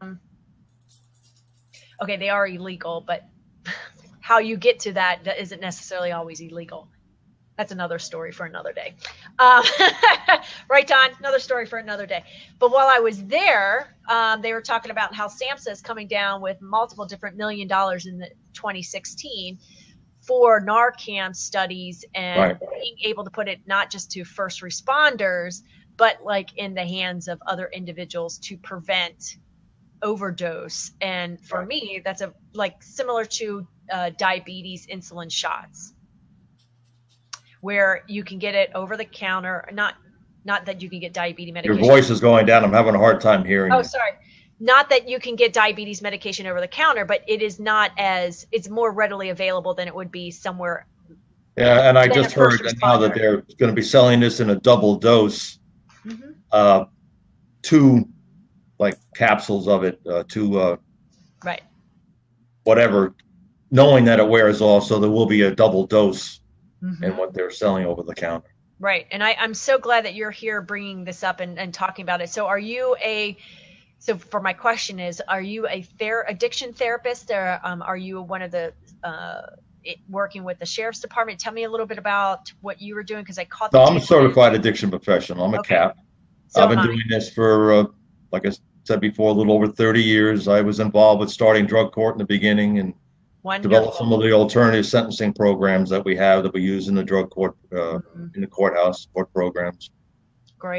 [SPEAKER 4] okay, they are illegal, but how you get to that isn't necessarily always illegal. That's another story for another day. Right, Don? Another story for another day. But while I was there, they were talking about how SAMHSA is coming down with multiple different $1 million in the 2016 for Narcan studies, and being able to put it not just to first responders, but like in the hands of other individuals to prevent overdose. And for me, that's like similar to diabetes insulin shots, where you can get it over the counter. Not that you can get diabetes medication.
[SPEAKER 3] Your voice is going down. I'm having a hard time hearing you.
[SPEAKER 4] Sorry. Not that you can get diabetes medication over the counter, but it is not as, it's more readily available than it would be somewhere.
[SPEAKER 3] Yeah, and I just heard that now that they're going to be selling this in a double dose, 2 like capsules of it,
[SPEAKER 4] right,
[SPEAKER 3] whatever, knowing that it wears off, so there will be a double dose in what they're selling over the counter.
[SPEAKER 4] Right, and I'm so glad that you're here bringing this up and talking about it. So so for my question is, are you a addiction therapist, or are you one of the working with the sheriff's department? Tell me a little bit about what you were doing, because I caught.
[SPEAKER 3] No, I'm a certified addiction professional. I'm a CAP. So I've been doing this for, like I said before, a little over 30 years. I was involved with starting drug court in the beginning and developed some of the alternative sentencing programs that we have that we use in the drug court, in the courthouse court programs.
[SPEAKER 4] Great.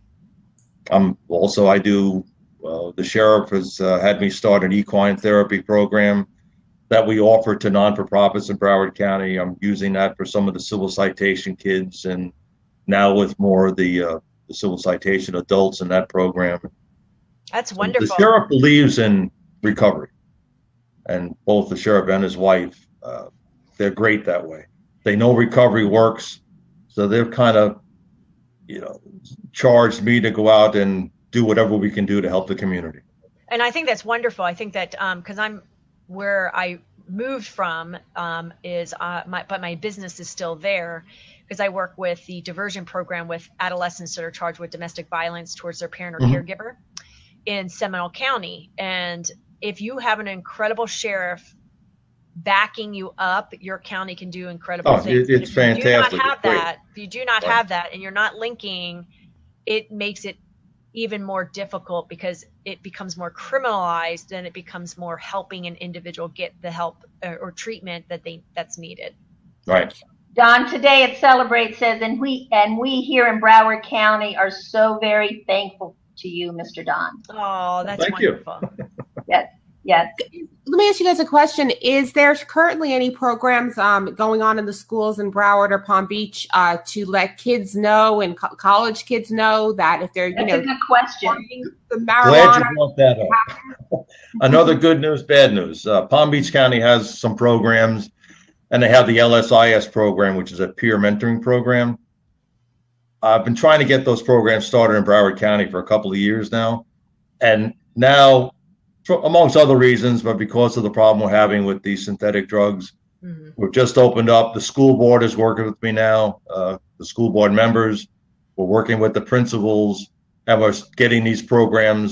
[SPEAKER 3] I do. The sheriff has had me start an equine therapy program that we offer to non-for-profits in Broward County. I'm using that for some of the civil citation kids, and now with more of the civil citation adults in that program.
[SPEAKER 4] That's wonderful.
[SPEAKER 3] The sheriff believes in recovery, and both the sheriff and his wife, they're great that way. They know recovery works, so they've kind of, charged me to go out and do whatever we can do to help the community.
[SPEAKER 4] And I think that's wonderful. I think that because I'm where I moved from is but my business is still there, because I work with the diversion program with adolescents that are charged with domestic violence towards their parent or caregiver in Seminole County. And if you have an incredible sheriff backing you up, your county can do incredible things.
[SPEAKER 3] It's fantastic.
[SPEAKER 4] If you do not have that, and you're not linking, it makes it even more difficult, because it becomes more criminalized, and it becomes more helping an individual get the help or treatment that's needed.
[SPEAKER 3] Right.
[SPEAKER 2] Don, today at Celebrate says, and we here in Broward County are so very thankful to you, Mr. Don.
[SPEAKER 4] Oh, that's wonderful.
[SPEAKER 2] Yes.
[SPEAKER 1] Let me ask you guys a question. Is there currently any programs going on in the schools in Broward or Palm Beach to let kids know, and college kids know, that if they're,
[SPEAKER 2] That's a good question.
[SPEAKER 1] The
[SPEAKER 3] marijuana? Glad you brought that up. Another good news, bad news. Palm Beach County has some programs, and they have the LSIS program, which is a peer mentoring program. I've been trying to get those programs started in Broward County for a couple of years now, and now, amongst other reasons, but because of the problem we're having with these synthetic drugs, we've just opened up. The school board is working with me now, the school board members. We're working with the principals, and we're getting these programs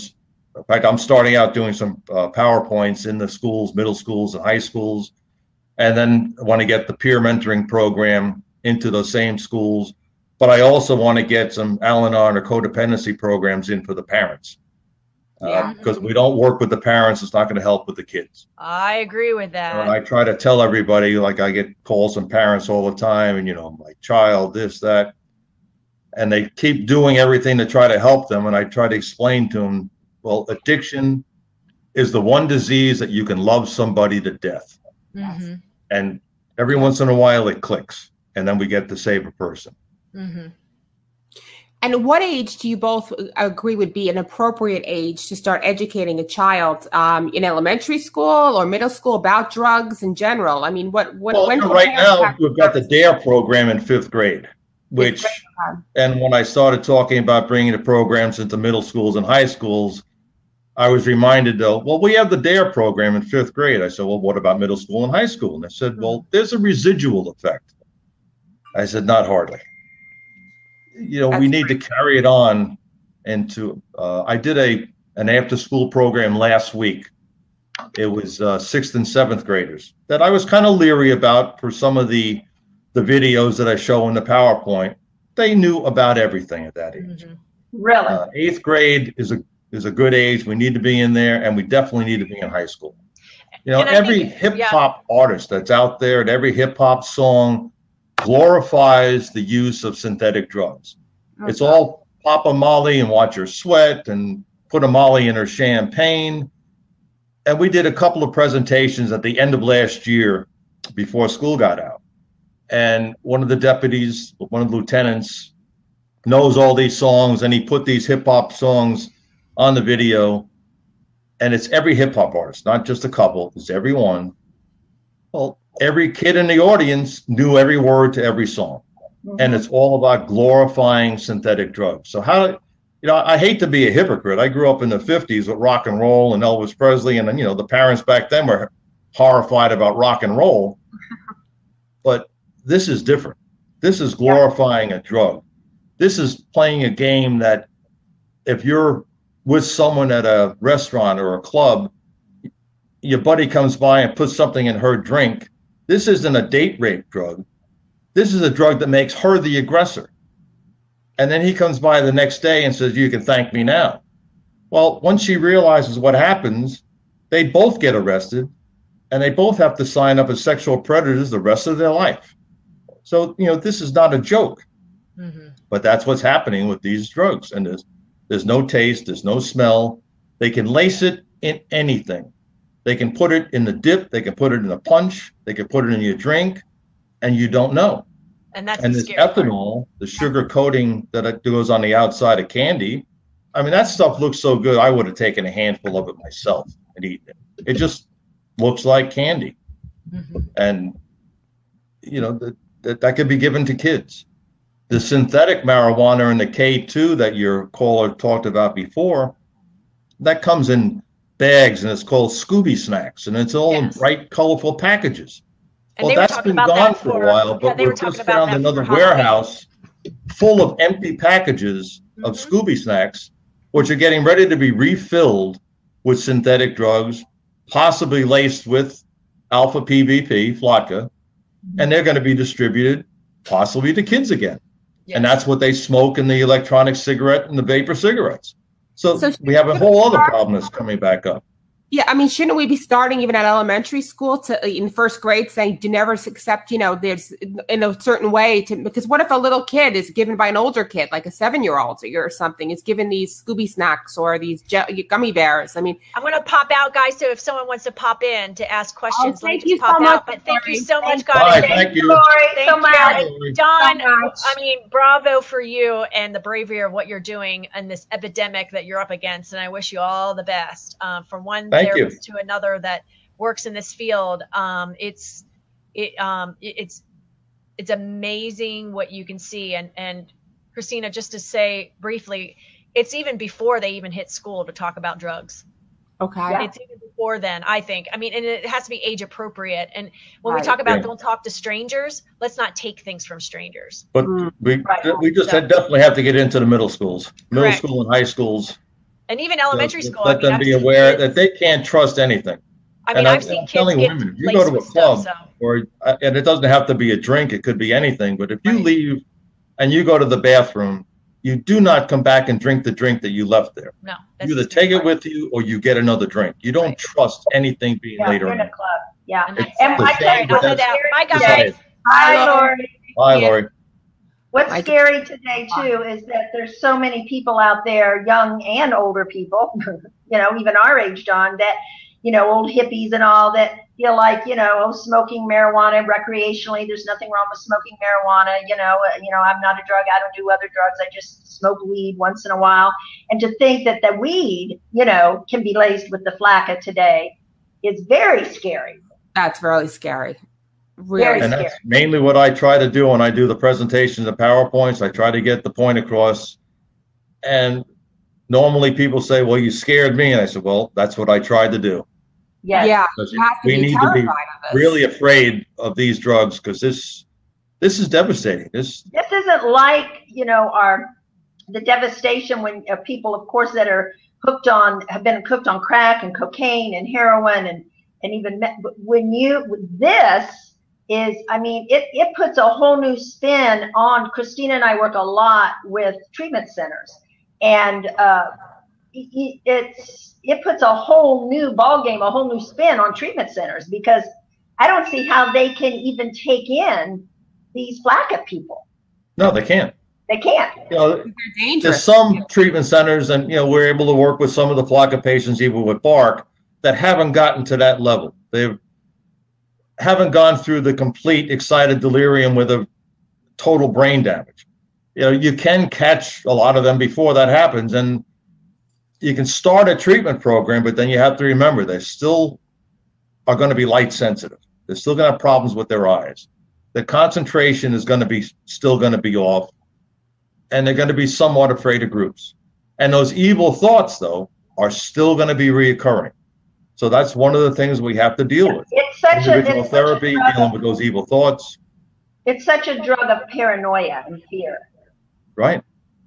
[SPEAKER 3] In fact, I'm starting out doing some PowerPoints in the schools, middle schools and high schools. And then I want to get the peer mentoring program into those same schools. But I also want to get some Al-Anon or codependency programs in for the parents. Because we don't work with the parents, it's not going to help with the kids.
[SPEAKER 4] I agree with that.
[SPEAKER 3] And I try to tell everybody, like I get calls from parents all the time, and, you know, my child, this, that. And they keep doing everything to try to help them. And I try to explain to them, well, addiction is the one disease that you can love somebody to death.
[SPEAKER 4] Mm-hmm.
[SPEAKER 3] And every once in a while it clicks, and then we get to save a person.
[SPEAKER 4] Mm-hmm.
[SPEAKER 1] And what age do you both agree would be an appropriate age to start educating a child in elementary school or middle school about drugs in general? I mean, when
[SPEAKER 3] right now we've got the DARE program in 5th grade, which, and when I started talking about bringing the programs into middle schools and high schools, I was reminded, though, well, we have the DARE program in 5th grade. I said, well, what about middle school and high school? And they said, well, there's a residual effect. I said, not hardly. You know, we need to carry it on into, I did an after-school program last week. It was 6th and 7th graders that I was kind of leery about for some of the videos that I show in the PowerPoint. They knew about everything at that age.
[SPEAKER 2] Mm-hmm. Really?
[SPEAKER 3] 8th grade is a good age. We need to be in there, and we definitely need to be in high school. You know, every hip-hop artist that's out there and every hip-hop song glorifies the use of synthetic drugs. Okay. It's all pop a Molly and watch her sweat and put a Molly in her champagne. And we did a couple of presentations at the end of last year before school got out. And one of the deputies, one of the lieutenants, knows all these songs, and he put these hip-hop songs on the video. And it's every hip-hop artist, not just a couple, it's every one. Well, every kid in the audience knew every word to every song. Mm-hmm. And it's all about glorifying synthetic drugs. So I hate to be a hypocrite. I grew up in the 50s with rock and roll and Elvis Presley, and you know, the parents back then were horrified about rock and roll. But this is different. This is glorifying a drug. This is playing a game that if you're with someone at a restaurant or a club, your buddy comes by and puts something in her drink. This isn't a date rape drug. This is a drug that makes her the aggressor. And then he comes by the next day and says, you can thank me now. Well, once she realizes what happens, they both get arrested, and they both have to sign up as sexual predators the rest of their life. So, you know, this is not a joke. Mm-hmm. But that's what's happening with these drugs. And there's no taste, there's no smell. They can lace it in anything. They can put it in the dip, they can put it in a punch, they can put it in your drink, and you don't know.
[SPEAKER 4] And
[SPEAKER 3] this ethanol, the sugar coating that goes on the outside of candy, I mean, that stuff looks so good, I would have taken a handful of it myself and eaten it. It just looks like candy. Mm-hmm. And, you know, that could be given to kids. The synthetic marijuana and the K2 that your caller talked about before, that comes in bags, and it's called Scooby Snacks, and it's all in bright, colorful packages. And well, that's been gone for a while, but we've just found another warehouse full of empty packages of Scooby Snacks, which are getting ready to be refilled with synthetic drugs, possibly laced with alpha PVP, Flocka, and they're going to be distributed possibly to kids again. Yes. And that's what they smoke in the electronic cigarette and the vapor cigarettes. So we have a whole other problem that's coming back up.
[SPEAKER 1] Yeah, I mean, shouldn't we be starting even at elementary school in 1st grade saying, do never accept, you know, there's in a certain way because what if a little kid is given by an older kid, like a 7-year-old or something, is given these Scooby Snacks or these gummy bears? I mean,
[SPEAKER 4] I'm going to pop out, guys. So if someone wants to pop in to ask questions,
[SPEAKER 1] thank you so much.
[SPEAKER 4] But thank you so much, guys.
[SPEAKER 3] Thank you.
[SPEAKER 2] Thank so much.
[SPEAKER 4] Don, I mean, bravo for you and the bravery of what you're doing and this epidemic that you're up against. And I wish you all the best from one therapist to another that works in this field. It's amazing what you can see. And Christina, just to say briefly, it's even before they even hit school to talk about drugs.
[SPEAKER 1] Okay.
[SPEAKER 4] It's even before then, I think. I mean, and it has to be age appropriate. And when we talk about don't talk to strangers, let's not take things from strangers.
[SPEAKER 3] But we just definitely have to get into the middle schools, school and high schools.
[SPEAKER 4] And even elementary school.
[SPEAKER 3] Let them be aware that they can't trust anything.
[SPEAKER 4] I mean, I've seen kids get
[SPEAKER 3] women, if you go to a club, and it doesn't have to be a drink, it could be anything, but if you leave and you go to the bathroom, you do not come back and drink the drink that you left there.
[SPEAKER 4] No.
[SPEAKER 3] You either take it with you or you get another drink. You don't trust anything being later
[SPEAKER 2] in a club. Yeah.
[SPEAKER 4] And I tell you, bye, guys.
[SPEAKER 2] Bye, Lori.
[SPEAKER 3] Bye, Lori.
[SPEAKER 2] What's scary today, too, is that there's so many people out there, young and older people, even our age, John, that, old hippies and all that feel like, smoking marijuana recreationally, there's nothing wrong with smoking marijuana. I'm not a drug. I don't do other drugs. I just smoke weed once in a while. And to think that the weed, can be laced with the flakka today is very scary.
[SPEAKER 1] That's really scary. Really
[SPEAKER 3] and that's mainly what I try to do when I do the presentations and PowerPoints. I try to get the point across. And normally people say, well, you scared me. And I said, well, that's what I tried to do.
[SPEAKER 1] Yeah.
[SPEAKER 3] We need to be really afraid of these drugs because this is devastating. This
[SPEAKER 2] isn't like, the devastation when people, of course, that are have been hooked on crack and cocaine and heroin and even this is, it puts a whole new spin on. Christina and I work a lot with treatment centers, and it puts a whole new ballgame, a whole new spin on treatment centers because I don't see how they can even take in these flakka people.
[SPEAKER 3] No, they can't.
[SPEAKER 2] They can't.
[SPEAKER 1] They're dangerous.
[SPEAKER 3] There's some treatment centers, and we're able to work with some of the flakka patients, even with BARC, that haven't gotten to that level. They haven't gone through the complete excited delirium with a total brain damage. You can catch a lot of them before that happens, and you can start a treatment program, but then you have to remember they still are going to be light sensitive. They're still going to have problems with their eyes. The concentration is going to be still going to be off, and they're going to be somewhat afraid of groups. And those evil thoughts, though, are still going to be reoccurring. So that's one of the things we have to deal with.
[SPEAKER 2] It's such
[SPEAKER 3] individual therapy, dealing with those evil thoughts.
[SPEAKER 2] It's such a drug of paranoia and fear.
[SPEAKER 3] Right.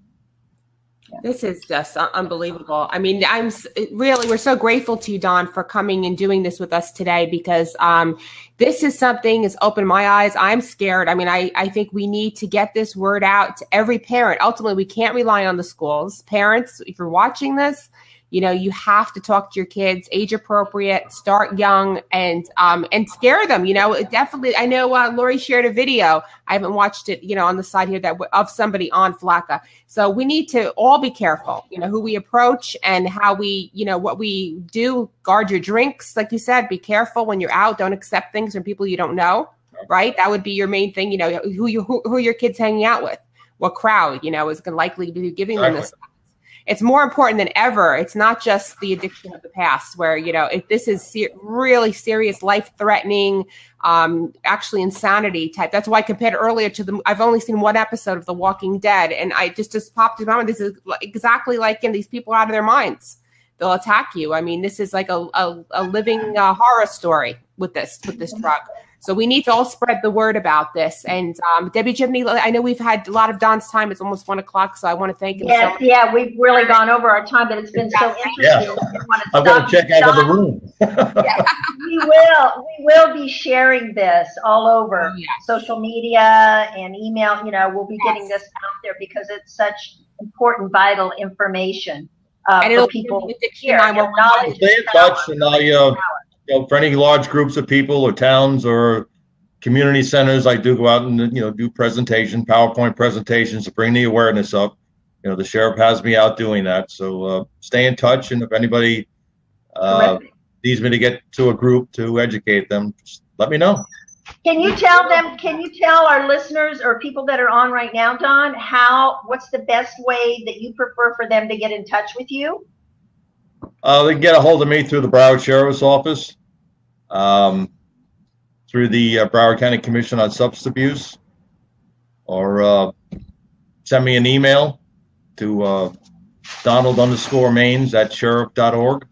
[SPEAKER 1] This is just unbelievable. We're so grateful to you, Don, for coming and doing this with us today because this is something that's opened my eyes. I'm scared. I think we need to get this word out to every parent. Ultimately, we can't rely on the schools. Parents, if you're watching this, you have to talk to your kids, age appropriate, start young, and scare them. Definitely. I know Lori shared a video. I haven't watched it, on the side here of somebody on flakka. So we need to all be careful. Who we approach and how we, what we do. Guard your drinks, like you said. Be careful when you're out. Don't accept things from people you don't know. Right? That would be your main thing. Who your kids hanging out with, what crowd, is going to likely be giving them this. It's more important than ever. It's not just the addiction of the past where, if this is really serious, life-threatening, actually insanity type. That's why I compared earlier to I've only seen one episode of The Walking Dead, and I just popped in my mind. This is exactly like these people are out of their minds. They'll attack you. This is like a living horror story with this drug. So we need to all spread the word about this. And Debbie Gibney, I know we've had a lot of Don's time. It's almost 1 o'clock, so I want to thank him.
[SPEAKER 2] Yes, we've really gone over our time, but it's been so interesting.
[SPEAKER 3] Yeah. I'm going to check out of the room.
[SPEAKER 2] We will be sharing this all over social media and email. We'll be getting this out there because it's such important, vital information for people to hear.
[SPEAKER 3] Stay in touch, and for any large groups of people or towns or community centers, I do go out and do PowerPoint presentations to bring the awareness up. The sheriff has me out doing that. So stay in touch, and if anybody needs me to get to a group to educate them, just let me know.
[SPEAKER 2] Can you tell our listeners or people that are on right now, Don, what's the best way that you prefer for them to get in touch with you?
[SPEAKER 3] They can get a hold of me through the Broward Sheriff's Office, through the Broward County Commission on Substance Abuse, or send me an email to Donald_Maines@sheriff.org.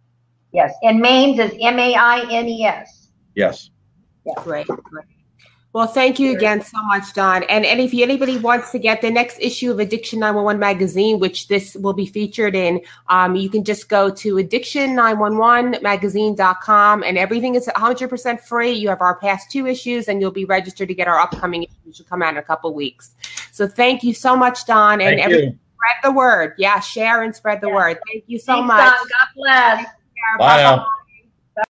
[SPEAKER 2] Yes, and Maines is M-A-I-N-E-S.
[SPEAKER 3] Yes.
[SPEAKER 1] Great. Well, thank you again so much, Dawn. And if anybody wants to get the next issue of Addiction 911 magazine, which this will be featured in, you can just go to addiction911magazine.com, and everything is 100% free. You have our past 2 issues, and you'll be registered to get our upcoming issues, which will come out in a couple of weeks. So thank you so much, Dawn. And everybody spread the word. Yeah, share and spread the word. Thank you so much.
[SPEAKER 2] Dawn. God bless.
[SPEAKER 3] Bye now.